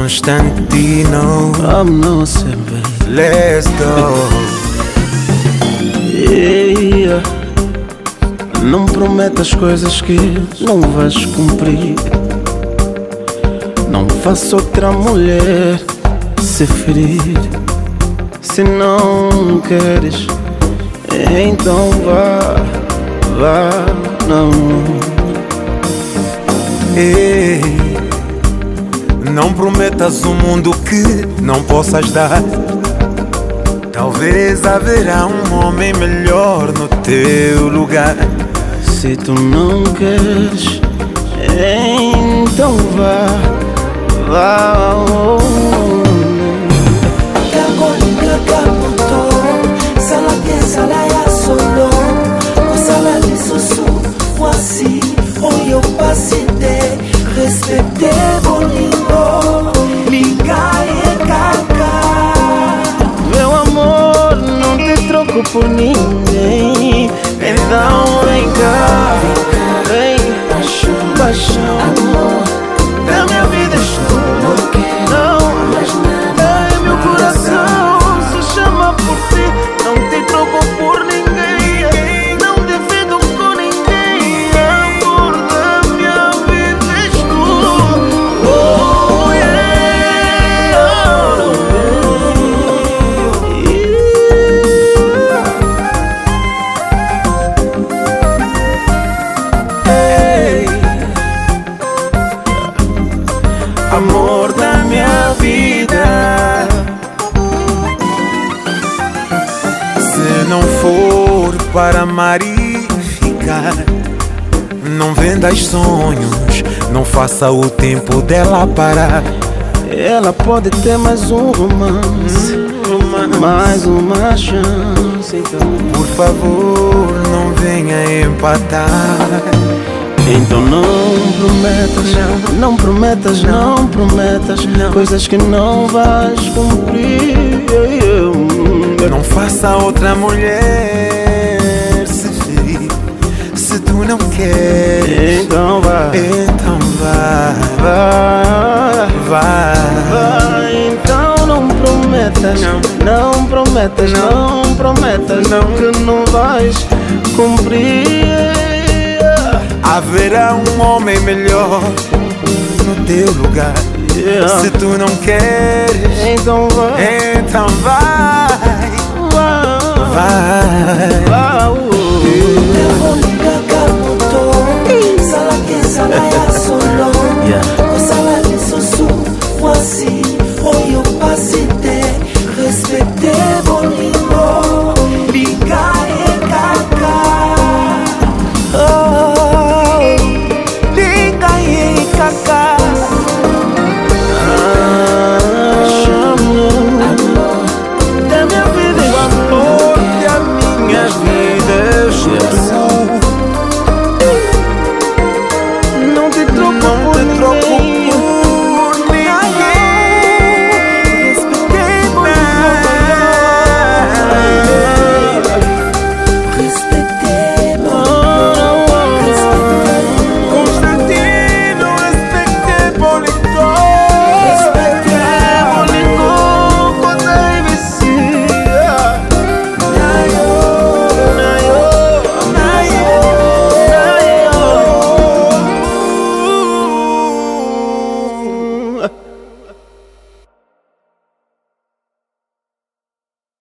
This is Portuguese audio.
Constantino. I'm no sempre. Let's go. Yeah. Não prometas coisas que não vais cumprir. Não faça outra mulher se ferir. Se não queres, então vá, não. Ei, não prometas um mundo que não possas dar. Talvez haverá um homem melhor no teu lugar. Se tu não queres, então vá. Meu amor, não te troco por ninguém. Então vem cá, vem, paixão. Da minha vida estou, não, é meu coração se chama por ti. Não te troco por ninguém, não divido com ninguém. Amor da minha vida és tu. Oh yeah, amor da minha vida. Se não for para amar e ficar, não vendas sonhos, não faça o tempo dela parar. Ela pode ter mais um romance, mais uma chance. Então, Por favor, não venha empatar. então não prometas coisas que não vais cumprir. Não faça outra mulher se ferir. Se tu não queres, Então vá, vai. então não prometas que não vais cumprir. Haverá um homem melhor no teu lugar. Se tu não queres, Então vai. vai.